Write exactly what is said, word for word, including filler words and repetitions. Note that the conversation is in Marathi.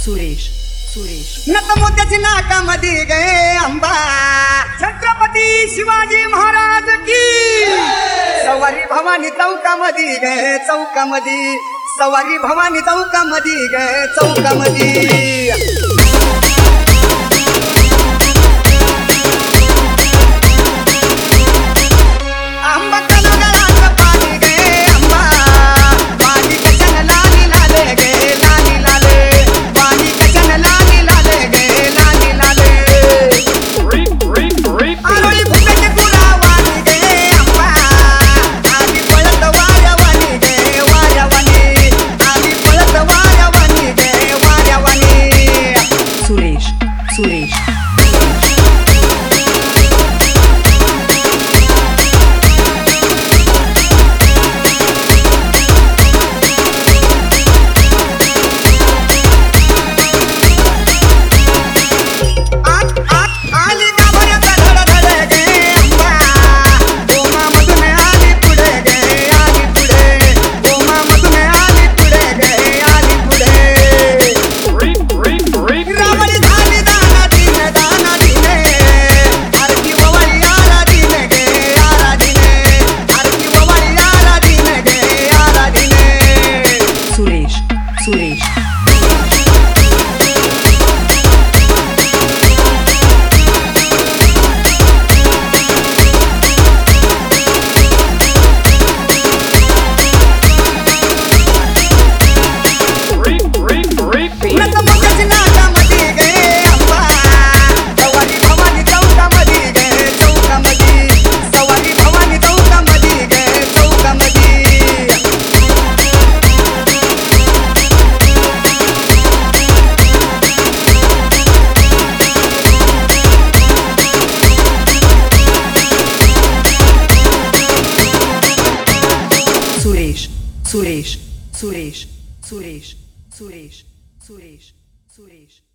सुरेश सुरेश नतमोत्याची नाकामध्ये गे अंबा छत्रपती शिवाजी महाराज की सवारी भवानी चौकामध्ये गे चौकामध्ये सवारी भवानी चौकामध्ये गे चौकामध्ये सुरेश सुरेश सुरेश सुरेश सुरेश सुरेश सुरेश सुरेश सुरेश